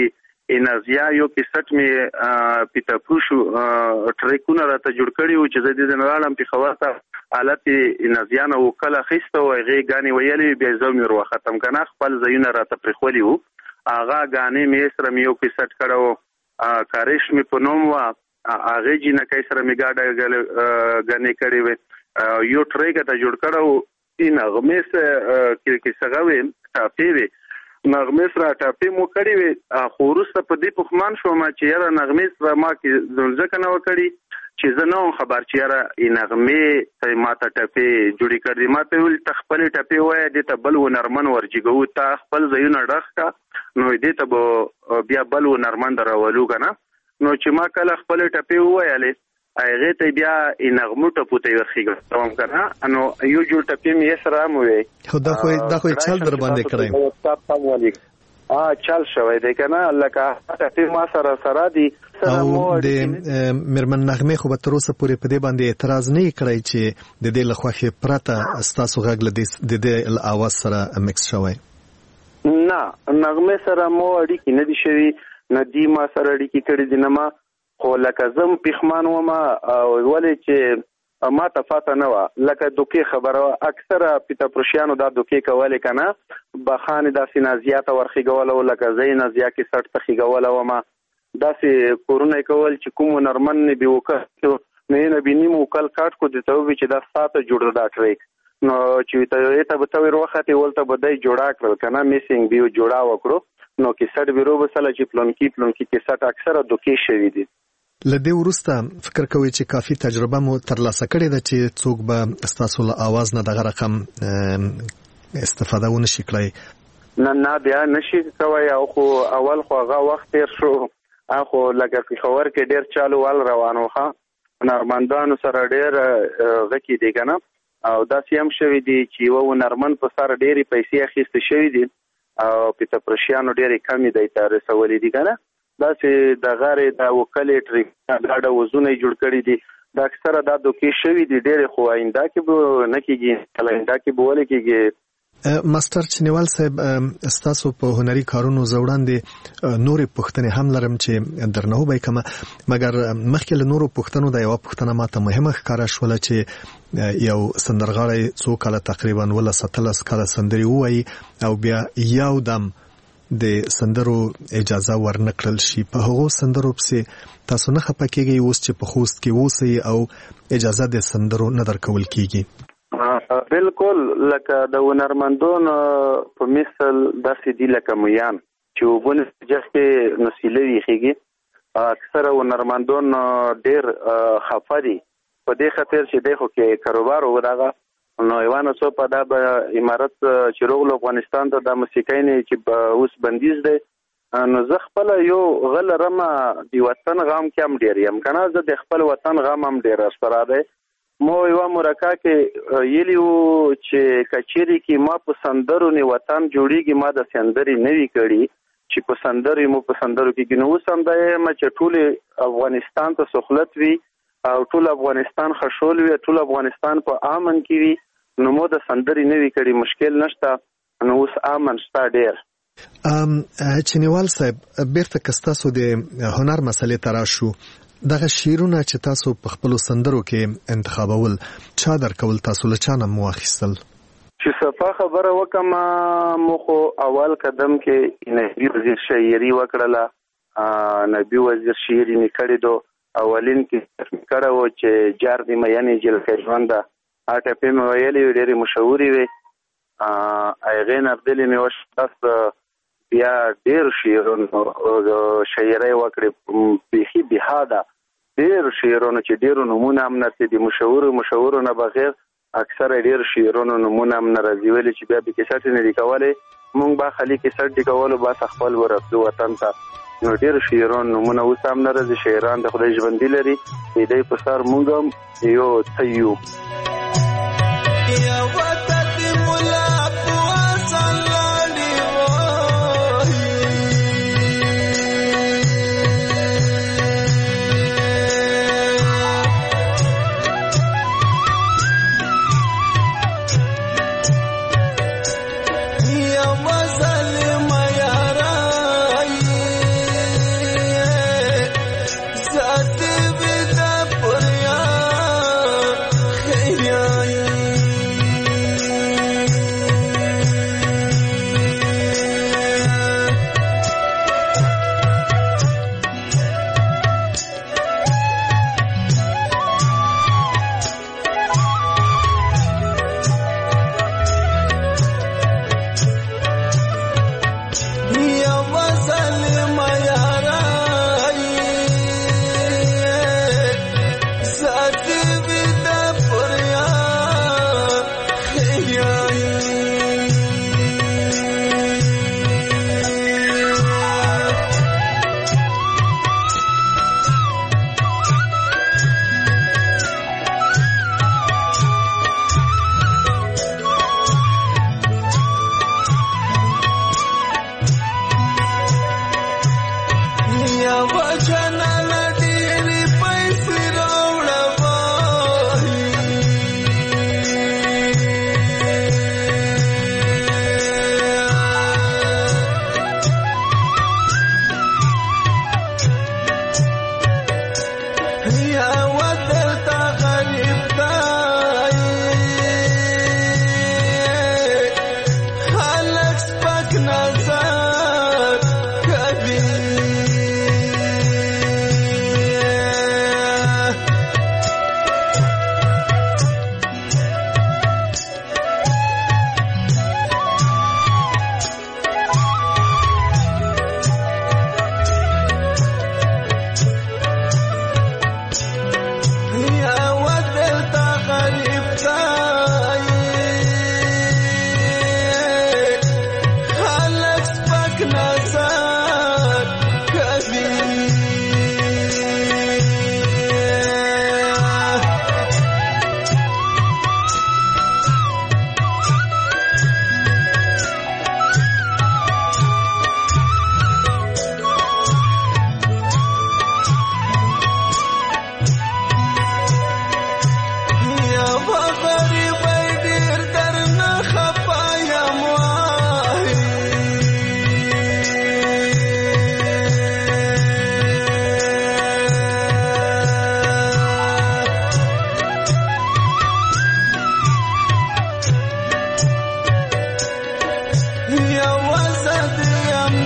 انازیا یو کیسټ می پیتا پوشو ټریکونه راته جوړ کړی و چې د دې نړم په خواته حالت انازیا نو کله خسته و غي غاني ویلې به زمي ورو ختم کنه خپل زینه راته پرخولي وو اغا غاني می سره یو کیسټ کړو کاریش می پنوم وا اغه جنہ کای سره می گاډه غنی کړی و یو ټریک ته جوړ کړو ان غمیس کې څنګه و تافي وي نغمه سره ټاپې مو کړی وي خو وروسته په دې پخمان شوم چې یاره نغمه سره ما کې ځکه نه وکړي چې زه نو خبر چې یاره نغمه ته ماته ټاپې جوړی کړې ماته ویل تخپل ټاپې وای دې ته بل و نرمن ورجګو تا خپل زینه ډخکا نو دې ته بیا بل و نرمن درولو کنه نو چې ما کله خپل ټاپې وایلې هغه ته بیا نغمه ټپو ته ورخیږم تمام کنه نو یو جوړ ټاپې می سره مو وي خو دا خو دا خو چل در باندې کړی ا چل شوی دی کنه لکه ټاپې ما سره سره دی او د مرمن نغمه خو به تر اوسه پورې په دې باندې اعتراض نه کړی چې د دې لخوا پرته استاسو غږ لدې د دې اواز سره مکس شوی نه نغمه سره مو اړیکې نه دي شوی نه دی ما سره اړیکې کړې دي نه ما خو لکه زم پخمان وما ولې چې ما ته فاته نه و لکه دوکې خبره اکثره پیتا پرشیانو دا دوکې کولې کنه بخانه د سینازیاته ورخیګول او لکه زین ازیا کې سټ تخیګول او ما داسې کورونه کول چې کوم نرمن نه دی وکړ نه نه بینیم وکړ کاټ کو دي ته وی چې دا ساته جوړ دا ټریک نو چې ته ته به تور وخت ولته بدای جوړا کړل کنه میسینګ بیو جوړا وکړو نو کې سټ بیرو بسله چې پلان کې پلان کې کې سټ اکثره دوکې شوی دي لدې ورسته فکر کوي چې کافي تجربه مو ترلاسه کړې ده چې څوک به استاسو له आवाज نه دغه رقم استفاده ونشي کړی نه نه بیا نشي کوي او خو اول خو هغه وخت تیر شو اخو لکه په خبر کې ډیر چالو وال روانو ښه نرمندانو سره ډیر غکی دی کنه او دا سیم شوی دی چې وو نرمن په سره ډیری پیسې اخیسته شوی دي او په تپرشیانو ډیری کمی دی تر رسولې دي کنه دا چې د غارې د وکالې ټریک دا وزونه جوړ کړی دي دا اکثره دا دوکې شوی دي ډېر خو آینده کې به نه کېږي کله آینده کې به ولې کېږي ماستر چنیوال صاحب استاسو په هنري کارونو زوړاندې نورې پوښتنې هم لرم چې درنه وبای کوم مګر مخکې له نورو پوښتنو دا یو پوښتنه ماته مهمه ښکارا شوله چې یو سندرغاړی څو کاله تقریبا ولا ستلس کاله سندري وایي او بیا یو دم د سندرو اجازه ورنکړل شي په هغو سندرو پسې تاسو نه خپه کېږئ اوس چې په خوست کې اوسئ او اجازه د سندرو نه درکول کېږي بالکل لکه د هنرمندون په مثل داسې دي لکه میان چې وبونه جهته نسیلوي خېږي اکثره هنرمندون ډېر خفه دي په دې خاطر چې دغه کې کاروبار وداغه نو ایوانو څو په دا به امارت چې روغلو افغانستان ته د موسیقۍ نه چې اوس بندیز دی نو زه خپل یو غل رمه دی وطن غام کې هم ډیر یم کنه زه د خپل وطن غام هم ډیر سره دی مو یو مرکا کې یلیو چې کچيري کې ما په سندرو نه وطن جوړیږي ما د سندري نوي کړي چې په سندري مو په سندرو کې نو سم دی ما چې ټول افغانستان ته سہولت وي او ټول افغانستان خشول وي ټول افغانستان په امن کې وي نو مو د سندري نوي کړي مشکل نشته نو اوس امن شته ډیر ام چنیوال صاحب بیرته کستاسو د هنر مسلې تراشو دغه شیرونه چې تاسو په خپل سندرو کې انتخابول چا درکول تاسو له چانه مو اخیستل چې صفه خبره وکم مو خو اول قدم کې نبی وزیر شاعري وکړه نبی وزیر شاعري نکړې دو اولین کې کړه و چې جار دی مې جل ژوند اټه په مې ویلې ډېری مشهوري وي ا ایغه نبدلې مې وش تاسو بیا ډېر شعرونه شاعري وکړې بيخي بهاده ډېر شعرونه چې ډېر نمونه هم نرته دي مشهور مشهور نه بغیر اکثر ډېر شعرونه نمونه هم ناراضي ویل چې بیا به کې سټ نه لیکواله مونږ با خالي کې سټ لیکواله با خپل ورته وطن ته نو ډېر شعرونه نمونه وسام ناراضي شاعران د خدای ژوند لري دې په سر مونږ یو تیو یا وطن مولا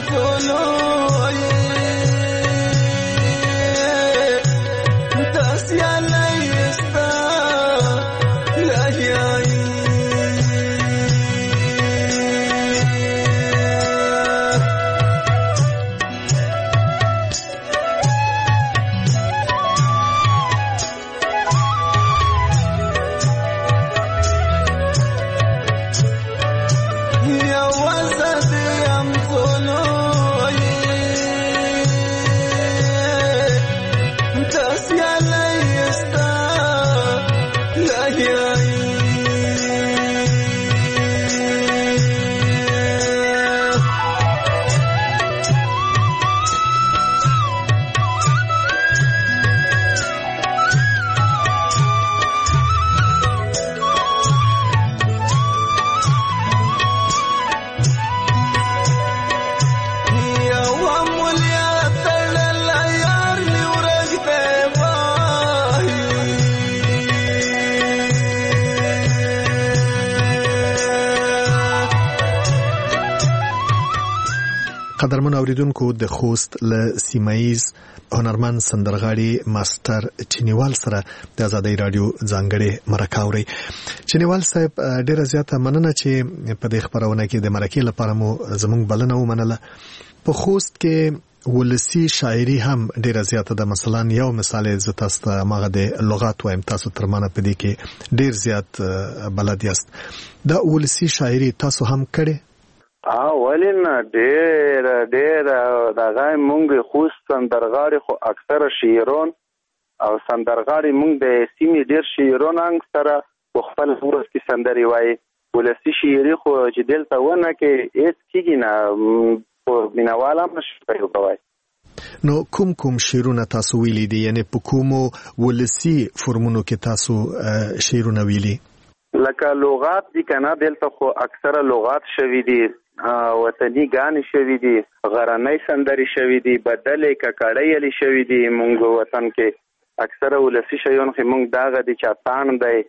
قدرمن اوریدونکو د خوست له سیمایز هنرمند سندرغاړي ماستر چینیوال سره د آزادۍ رادیو ځانګړي مرکه اوري. چینیوال صاحب ډیره زیاته مننه چې په دې خبرونه کې د مرکې لپاره مو زموږ بلنه ومنله. په خوست کې ولسی شاعري هم ډیره زیاته ده. مثلا یو مثال ز تاسو ته ماغه د لغات وایم، تاسو تر مانه په دې کې ډیر زیات بلد یاست. دا ولسی شاعري تاسو هم کړي؟ اه ولین ډیر ډیر دغه مونږ خوست سندرغاړي خو اکثره شاعرون او سندرغاړي مونږ د سیمې ډیر شاعرون اکثره په خپل ورځ کې سندري وایي. ولسی شاعري خو چې دلته ونه کې هیڅ کېږي نه، په مینواله مشته کوي. نو کوم کوم شعرونه تاسو ویلي دي؟ یعنی په کومو ولسی فرمونو کې تاسو شعرونه ویلي؟ لکه لغات دي کنه، دلته خو اکثره لغات شوي دي، وطني غانې شوي دي، غرنۍ سندري شوي دي، بدلې ککړې شوي دي. مونږ وطن کې اکثره ولسی شیون خو مونږ داغه دي چاتان دی،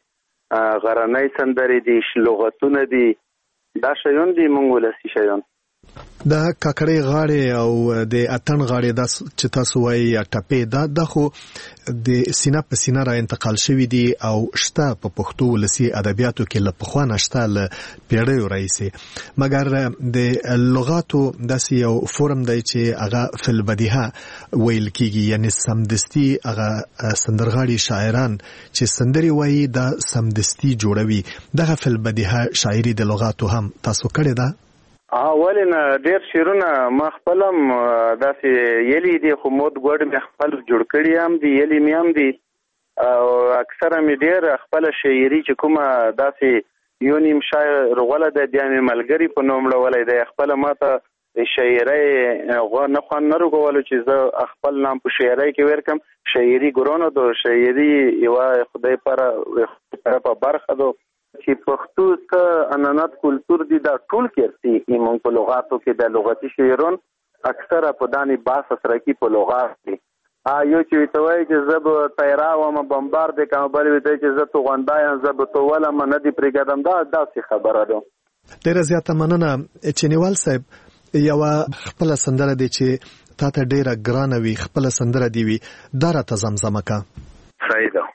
غرنۍ سندري دي، لغتونه دي، دا شیون دي مونږ ولسی شیون. دا ککړې غاړې او د اتن غاړې دا چې تاسو وایي یا ټپې، دا د خو د سینه په سینه را انتقال شوي دي او شته په پښتو ولسی ادبیاتو کې له پخوا نه شته، له پیړیو راهیسې. مګر د لغاتو داسې یو فورم دی چې هغه فی البدیهه ویل کېږي، یعنی سمدستي هغه سندرغاړي شاعران چې سندرې وایي دا سمدستي جوړوي. دغه فی البدیهه شاعري د لغاتو هم تاسو کړې ده؟ اولین ډیر شعرونه ما خپلم داسې یلی دي، خو مود ګوډ مې خپل جوړ کړی هم دي، یلی مې هم دي، او اکثره مې ډیر خپل شاعري چې کومه داسې یو نیم شاعر غوله ده بیا مې ملګری په نوم لولی دی. خپل ماته شاعري نه خوند نه رګولو چې زه خپل نام په شاعري کې ورکم. شاعري ګرانه ده، شاعري یوه خدای پره په برخه ده چې پښتو څخه انانات کلتور دي، دا ټول کېرسي ایمون په لغاتو کې د لغتي شعرون اکثره په دانی باس سره کې په لغات دي. یو چې توای چې زب تیرا و ما بمبار د کوم بل وی چې زه تو غونډایم زب تو ولا من دي پرګدم، دا داسې خبره ده. ډیره زیاته مننه چینیوال صاحب. یو خپل سندره دي چې تا ته ډیره ګرانه وي، خپل سندره دی وي، دا را ته زمزمه کا. صحیح ده.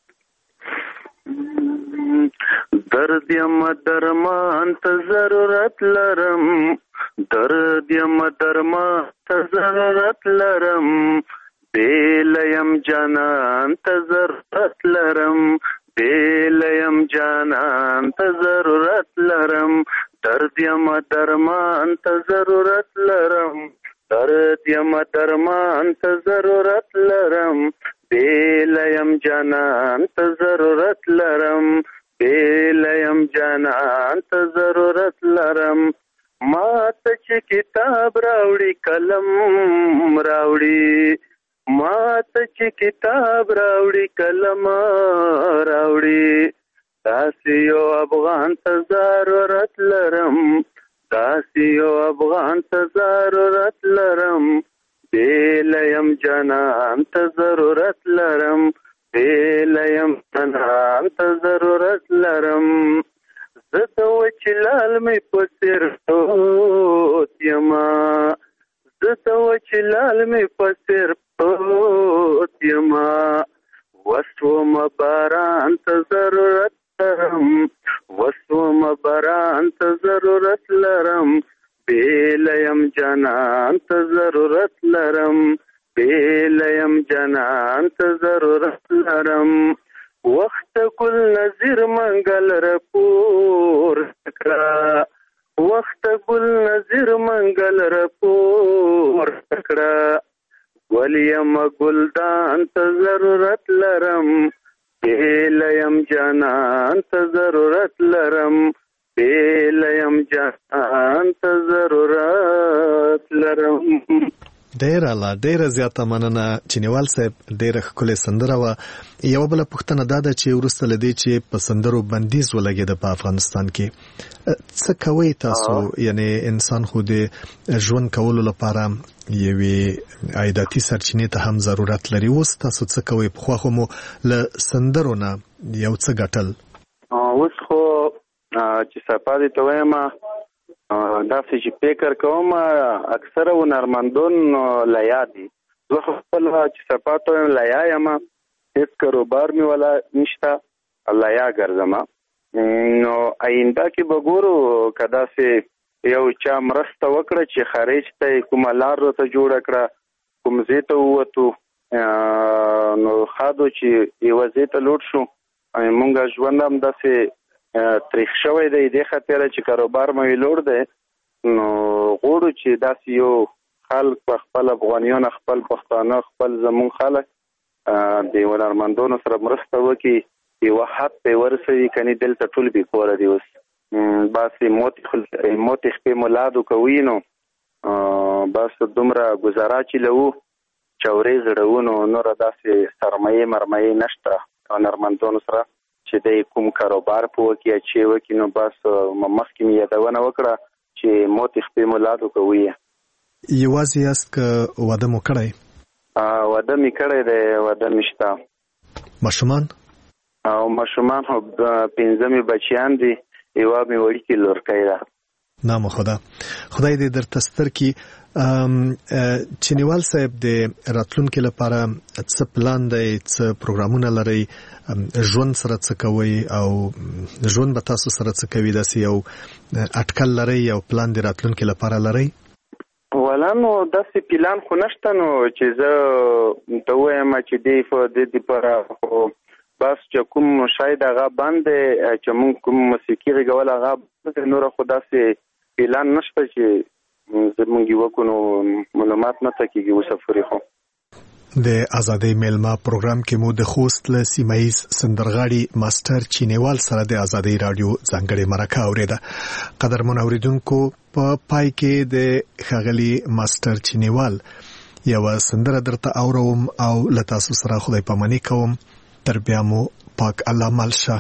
درد یم درمان ته ضرورت لرم، درد یم درمان ته ضرورت لرم، بیل یم جانان ته ضرورت لرم، بیل یم جانان ته ضرورت لرم، درد یم درمان ته ضرورت لرم، درد یم درمان ته ضرورت لرم، بیل یم جانان ته ضرورت لرم، بیلیم جانان ته ضرورت لرم. ما ته چې کتاب راوړي قلم راوړي، ما ته چې کتاب راوړي قلم راوړي، داسې یو افغان ته ضرورت لرم، داسې یو افغان ته ضرورت لرم، بیلیم جانان ته ضرورت لرم، بیلیم جانان ته ضرورت لرم. زه د وچ لال مې په سر پروت یما، حال می پسر پروت یما وسوم باران ته ضرورت لرم وسوم باران ته ضرورت لرم بیلیم جانان ته ضرورت لرم بیلیم جانان ته ضرورت لرم وخت ګل نظیر منګل رپور کړه وخت ګل نظیر منګل رپور کړه ولیم ګلدان ته ضرورت لرم بیلیم جانان ته ضرورت لرم بیلیم جانان ته ضرورت لرم. ډیر اعلی ډیر زیاته مننه چینیوال صاحب ډیر ښکلې سندره وه. یوه بله پوښتنه دا ده چې وروسته له دې چې په سندرو بندیز ولګېده په افغانستان کې څه کوئ تاسو؟ یعنی انسان خو د ژوند کولو لپاره یوې عایداتي سرچینې ته هم ضرورت لري. اوس تاسو څه کوئ؟ پخوا خو مو له سندرو نه یو څه ګټل، اوس خو چې صفا دې ته وایم داسې چې فکر کوم اکثره هنرمندون لیا دي. زه خپل چې صفا ته وایم لیا یم، هېڅ کاروبار مې ولا نشته، لیا ګرځم. نو آینده کې به ګورو که داسې یو چا مرسته وکړه چې خارج ته کومه لار راته جوړه کړه، کوم ځای ته ووتو نو ښه ده چې یوه ځای ته لوټ شو. مونږ ژوند هم داسې تریخ شوی دی دې خاطره چې کاروبار مې لوړ دی. نو غواړو چې داسې یو خلک په خپل افغانیان خپل پښتانه خپل زمونږ خلک د هنرمندانو سره مرسته وکړي، یوه حد پرې ورسوي، کنې دلته ټول بې کوره دي. اوس باسې موت خپې مولادو کوي نو بس دومره ګزاره چې لوو چورې زړوو نو نوره داسې سرمایې مرمایې نشته هنرمندانو سره چې د کوم کاروبار په وکړي یا چې وکړي. نو بس مخکې مې یادونه وکړه چې موت خپې مولادو کوي. یوازې یاست که واده مو کړی؟ واده مې کړی دی، واده مې شته. ماشومان؟ او ماشومان خو پنځه مې بچیان دي، یوه مې وړوکې لورکی ده. نام خدا خدای دې درته ستر کړي. چینیوال صاحب د راتلونکي لپاره څه پلان دی، څه پروګرامونه لرئ، ژوند سره څه کوئ او ژوند به تاسو سره څه کوي؟ داسې یو اټکل لرئ، یو پلان د راتلونکي لپاره لرئ؟ ولا نو داسې پلان خو نشته نو چې زه ته ووایم چې دی په دې دپاره خو بس چې کوم شاید هغه بند دی چې مونږ کوم موسیقي غږول هغه بند دی، نوره خو داسې پلان نشته چې زمونږ یې وکړو نو معلومات نه تکېږي وسفرې. خو د ازادۍ میلمه پروګرام کې مو د خوست له سیمه ییز سندرغاړي ماسټر چینیوال سره د ازادۍ راډیو ځانګړې مرکه اورېده. قدرمن اورېدونکو، په پای کې د ښاغلي ماسټر چینیوال یوه سندره درته اورم او له تاسو سره خدای پاماني کوم. تر بیا مو پاک الله مل شه.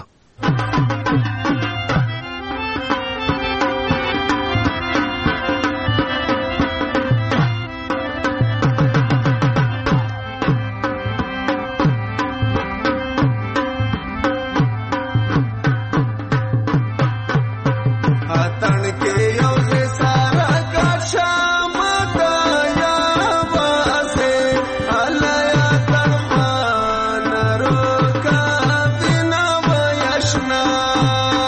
Krishna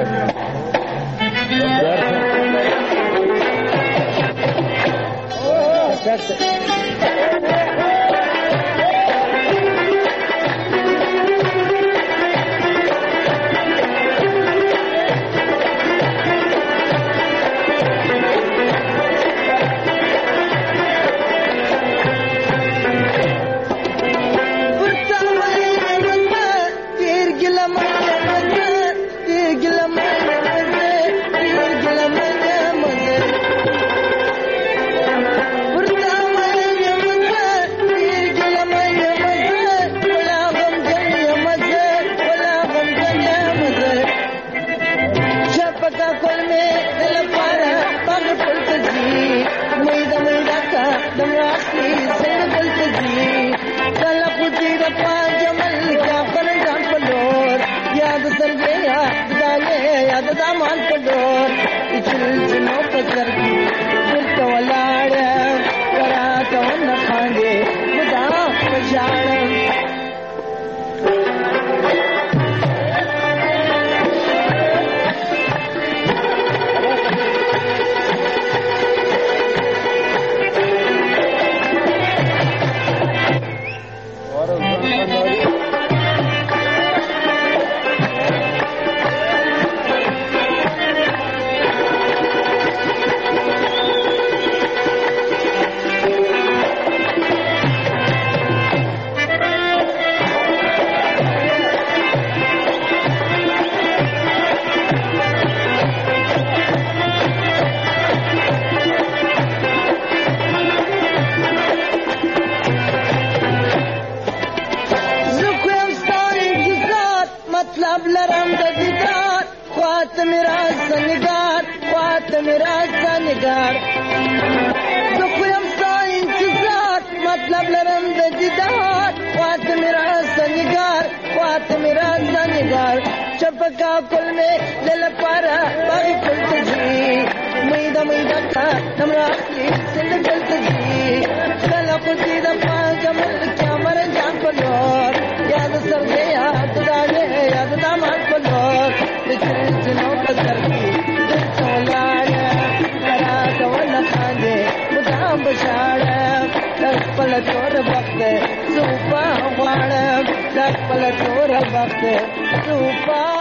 Super